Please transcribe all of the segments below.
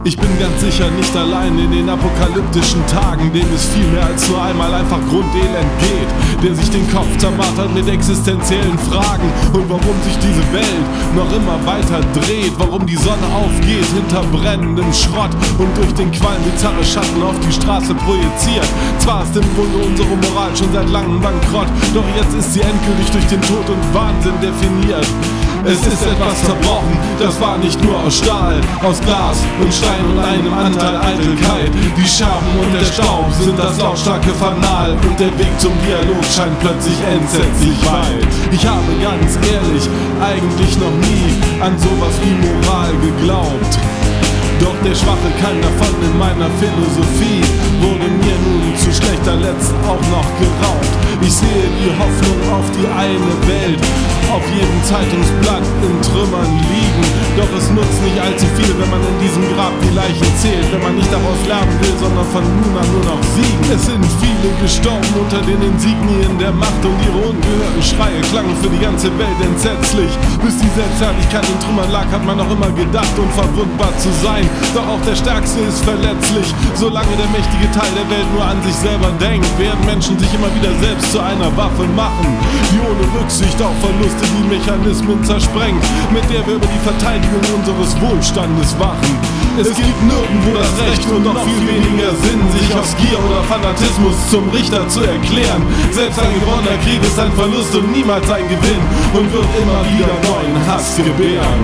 Ich bin ganz sicher nicht allein in den apokalyptischen Tagen, dem es viel mehr als nur einmal einfach Grundelend geht, der sich den Kopf zermartert mit existenziellen Fragen und warum sich diese Welt noch immer weiter dreht, warum die Sonne aufgeht hinter brennendem Schrott und durch den Qualm bizarre Schatten auf die Straße projiziert. Zwar ist im Grunde unsere Moral schon seit langem bankrott, doch jetzt ist sie endgültig durch den Tod und Wahnsinn definiert. Es ist etwas zerbrochen, das war nicht nur aus Stahl, aus Glas und Stein und einem Anteil Eitelkeit. Die Scherben und der Staub sind das lautstarke Fanal und der Weg zum Dialog scheint plötzlich entsetzlich weit. Ich habe ganz ehrlich eigentlich noch nie an sowas wie Moral geglaubt. Doch der schwache Keim davon in meiner Philosophie wurde mir nun zu schlechter Letzt auch noch geraubt. Ich sehe die Hoffnung auf die eine Welt auf jedem Zeitungsblatt in Trümmern liegen. Doch es nutzt nicht allzu viel, wenn man in diesem Grab die Leichen zählt, wenn man nicht daraus lernen will, sondern von nun an nur noch siegen. Es sind viele gestorben unter den Insignien der Macht und ihre ungehörten Schreie klangen für die ganze Welt entsetzlich. Bis die Selbstherrlichkeit in Trümmern lag, hat man noch immer gedacht, unverwundbar zu sein. Doch auch der Stärkste ist verletzlich, solange der mächtige Teil der Welt nur an sich selber denkt, werden Menschen sich immer wieder selbst zu einer Waffe machen, die ohne Rücksicht auf Verluste die Mechanismen zersprengt, mit der wir über die Verteidigung unseres Wohlstandes wachen. Es gibt nirgendwo das Recht und noch viel weniger Sinn, sich aus Gier oder Fanatismus zum Richter zu erklären. Selbst ein gewonnener Krieg ist ein Verlust und niemals ein Gewinn und wird immer wieder neuen Hass gebären.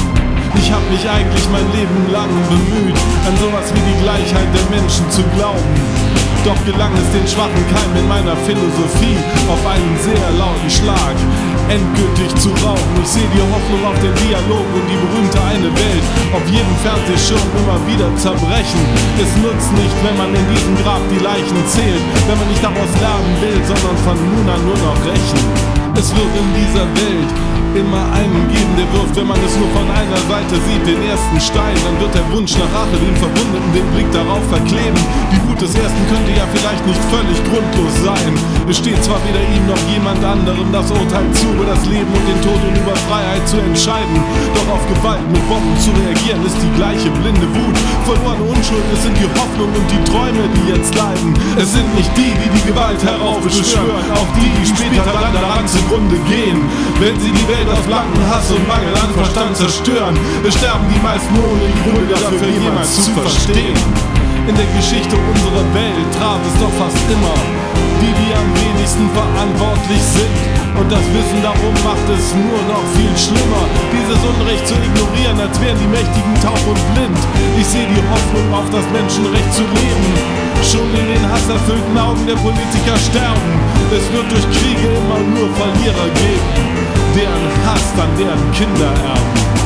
Ich hab mich eigentlich mein Leben lang bemüht, an sowas wie die Gleichheit der Menschen zu glauben. Doch gelang es den schwachen Keim in meiner Philosophie auf einen sehr lauten Schlag endgültig zu rauben. Ich sehe die Hoffnung auf den Dialog und die berühmte eine Welt auf jedem Fernsehschirm immer wieder zerbrechen. Es nutzt nicht, wenn man in diesem Grab die Leichen zählt, wenn man nicht daraus lernen will, sondern von nun an nur noch rächen. Es wird in dieser Welt immer einen geben, der wirft, wenn man es nur von einer Seite sieht, den ersten Stein. Dann wird der Wunsch nach Rache den Verwundeten den Blick darauf verkleben. Die Wut des Ersten könnte ja vielleicht nicht völlig grundlos sein. Es steht zwar weder ihm noch jemand anderem das Urteil zu, über das Leben und den Tod und über Freiheit zu entscheiden. Doch auf Gewalt mit Bomben zu reagieren ist die gleiche blinde Wut. Verlorene Unschuld, es sind die Hoffnung und die Träume, die jetzt leiden. Es sind nicht die, die die Gewalt heraufbeschwören, auch die, die später dann daran zugrunde gehen, wenn sie die Welt aus blankem Hass und Mangel an Verstand zerstören. Es sterben die meisten ohne die Gründe dafür jemals zu verstehen. In der Geschichte unserer Welt traf es doch fast immer die am wenigsten verantwortlich sind. Und das Wissen darum macht es nur noch viel schlimmer, dieses Unrecht zu ignorieren, als wären die Mächtigen taub und blind. Ich sehe die Hoffnung auf das Menschenrecht zu leben schon in den hasserfüllten Augen der Politiker sterben. Es wird durch Kriege immer nur Verlierer geben, deren Hass dann deren Kinder erben.